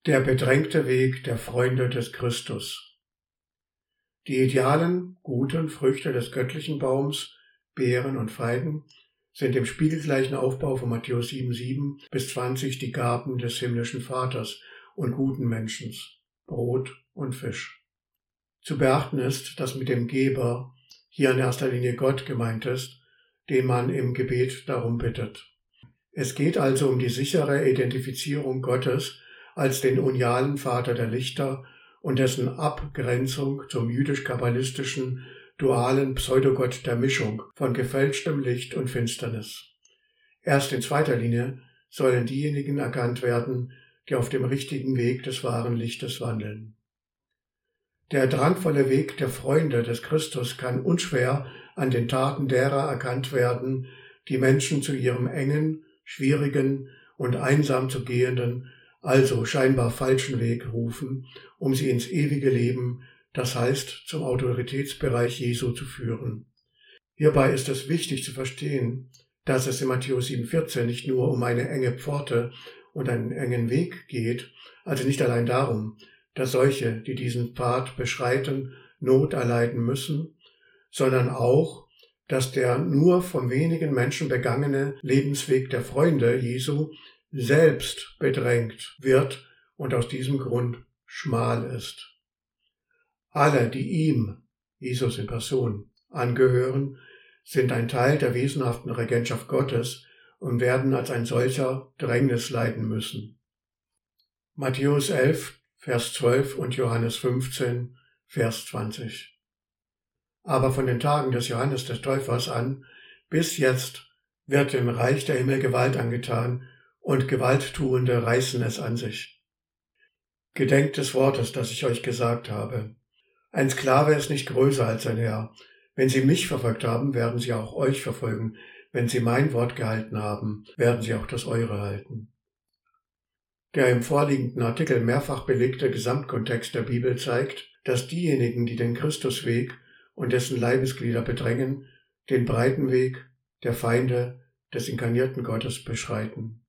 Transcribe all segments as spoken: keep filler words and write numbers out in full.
Der bedrängte Weg der Freunde des Christus. Die idealen, guten Früchte des göttlichen Baums, Beeren und Feigen, sind im spiegelgleichen Aufbau von Matthäus sieben, sieben bis zwanzig die Gaben des himmlischen Vaters und guten Menschen, Brot und Fisch. Zu beachten ist, dass mit dem Geber hier in erster Linie Gott gemeint ist, den man im Gebet darum bittet. Es geht also um die sichere Identifizierung Gottes als den unialen Vater der Lichter und dessen Abgrenzung zum jüdisch-kabbalistischen, dualen Pseudogott der Mischung von gefälschtem Licht und Finsternis. Erst in zweiter Linie sollen diejenigen erkannt werden, die auf dem richtigen Weg des wahren Lichtes wandeln. Der drangvolle Weg der Freunde des Christus kann unschwer an den Taten derer erkannt werden, die Menschen zu ihrem engen, schwierigen und einsam zu gehenden, also scheinbar falschen Weg rufen, um sie ins ewige Leben, das heißt zum Autoritätsbereich Jesu zu führen. Hierbei ist es wichtig zu verstehen, dass es in Matthäus sieben, vierzehn nicht nur um eine enge Pforte und einen engen Weg geht, also nicht allein darum, dass solche, die diesen Pfad beschreiten, Not erleiden müssen, sondern auch, dass der nur von wenigen Menschen begangene Lebensweg der Freunde Jesu selbst bedrängt wird und aus diesem Grund schmal ist. Alle, die ihm, Jesus in Person, angehören, sind ein Teil der wesenhaften Regentschaft Gottes und werden als ein solcher Drängnis leiden müssen. Matthäus elf, Vers zwölf und Johannes fünfzehn, Vers zwanzig. Aber von den Tagen des Johannes des Täufers an bis jetzt wird dem Reich der Himmel Gewalt angetan, und Gewalttuende reißen es an sich. Gedenkt des Wortes, das ich euch gesagt habe. Ein Sklave ist nicht größer als sein Herr. Wenn sie mich verfolgt haben, werden sie auch euch verfolgen. Wenn sie mein Wort gehalten haben, werden sie auch das eure halten. Der im vorliegenden Artikel mehrfach belegte Gesamtkontext der Bibel zeigt, dass diejenigen, die den Christusweg und dessen Leibesglieder bedrängen, den breiten Weg der Feinde des inkarnierten Gottes beschreiten.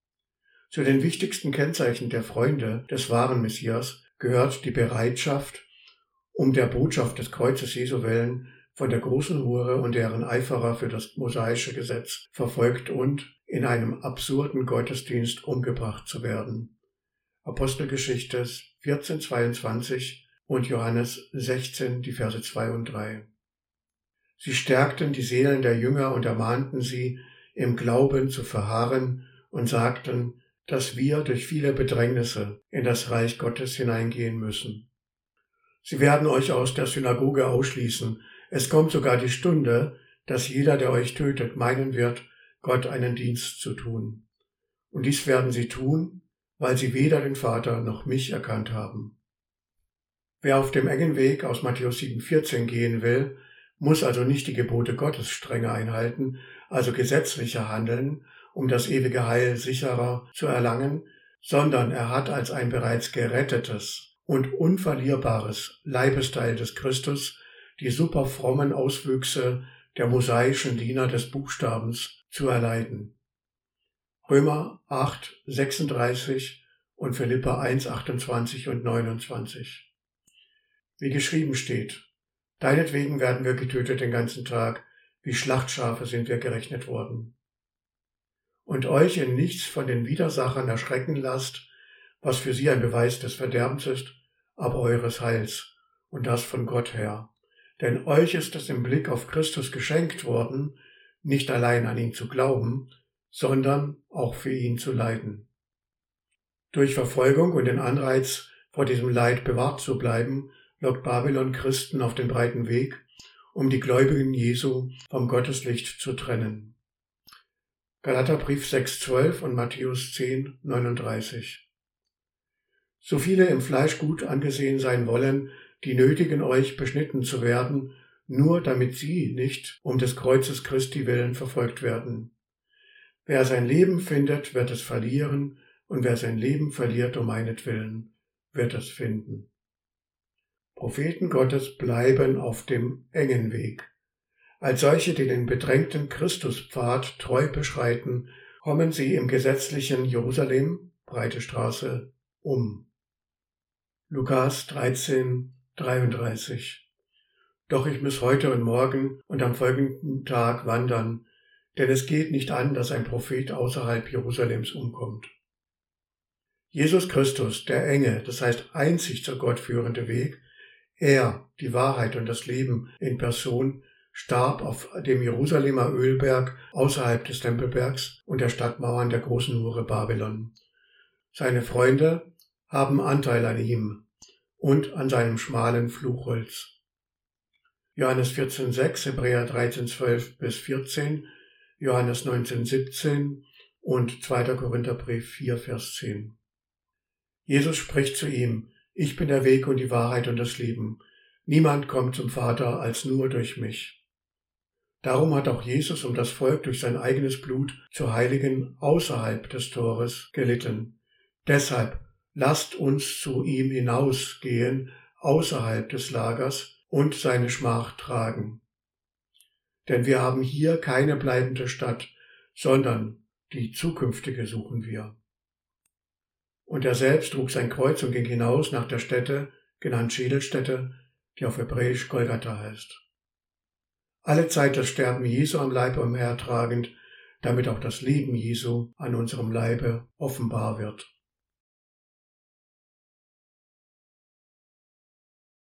Zu den wichtigsten Kennzeichen der Freunde des wahren Messias gehört die Bereitschaft, um der Botschaft des Kreuzes Jesu willen von der großen Hure und deren Eiferer für das mosaische Gesetz verfolgt und in einem absurden Gottesdienst umgebracht zu werden. Apostelgeschichte vierzehn, zweiundzwanzig und Johannes sechzehn, die Verse zwei und drei. Sie stärkten die Seelen der Jünger und ermahnten sie, im Glauben zu verharren und sagten, dass wir durch viele Bedrängnisse in das Reich Gottes hineingehen müssen. Sie werden euch aus der Synagoge ausschließen. Es kommt sogar die Stunde, dass jeder, der euch tötet, meinen wird, Gott einen Dienst zu tun. Und dies werden sie tun, weil sie weder den Vater noch mich erkannt haben. Wer auf dem engen Weg aus Matthäus sieben, vierzehn gehen will, muss also nicht die Gebote Gottes strenger einhalten, also gesetzlicher handeln, um das ewige Heil sicherer zu erlangen, sondern er hat als ein bereits gerettetes und unverlierbares Leibesteil des Christus die superfrommen Auswüchse der mosaischen Diener des Buchstabens zu erleiden. Römer acht, sechsunddreißig und Philipper eins, achtundzwanzig und neunundzwanzig. Wie geschrieben steht, deinetwegen werden wir getötet den ganzen Tag, wie Schlachtschafe sind wir gerechnet worden. Und euch in nichts von den Widersachern erschrecken lasst, was für sie ein Beweis des Verderbens ist, aber eures Heils, und das von Gott her. Denn euch ist es im Blick auf Christus geschenkt worden, nicht allein an ihn zu glauben, sondern auch für ihn zu leiden. Durch Verfolgung und den Anreiz, vor diesem Leid bewahrt zu bleiben, lockt Babylon Christen auf den breiten Weg, um die Gläubigen Jesu vom Gotteslicht zu trennen. Galaterbrief sechs, zwölf und Matthäus zehn, neununddreißig. So viele im Fleisch gut angesehen sein wollen, die nötigen euch, beschnitten zu werden, nur damit sie nicht um des Kreuzes Christi willen verfolgt werden. Wer sein Leben findet, wird es verlieren, und wer sein Leben verliert um meinetwillen, wird es finden. Propheten Gottes bleiben auf dem engen Weg. Als solche, die den bedrängten Christuspfad treu beschreiten, kommen sie im gesetzlichen Jerusalem, breite Straße, um. Lukas dreizehn, dreiunddreißig. Doch ich muss heute und morgen und am folgenden Tag wandern, denn es geht nicht an, dass ein Prophet außerhalb Jerusalems umkommt. Jesus Christus, der enge, das heißt einzig zu Gott führende Weg, er, die Wahrheit und das Leben in Person, starb auf dem Jerusalemer Ölberg außerhalb des Tempelbergs und der Stadtmauern der großen Hure Babylon. Seine Freunde haben Anteil an ihm und an seinem schmalen Fluchholz. Johannes vierzehn, sechs, Hebräer dreizehn, zwölf bis vierzehn, Johannes neunzehn, siebzehn und zweiter Korintherbrief vier, Vers zehn. Jesus spricht zu ihm: Ich bin der Weg und die Wahrheit und das Leben. Niemand kommt zum Vater als nur durch mich. Darum hat auch Jesus um das Volk durch sein eigenes Blut zu heiligen außerhalb des Tores gelitten. Deshalb lasst uns zu ihm hinausgehen außerhalb des Lagers und seine Schmach tragen. Denn wir haben hier keine bleibende Stadt, sondern die zukünftige suchen wir. Und er selbst trug sein Kreuz und ging hinaus nach der Stätte, genannt Schädelstätte, die auf Hebräisch Golgatha heißt. Alle Zeit das Sterben Jesu am Leibe umhertragend, damit auch das Leben Jesu an unserem Leibe offenbar wird.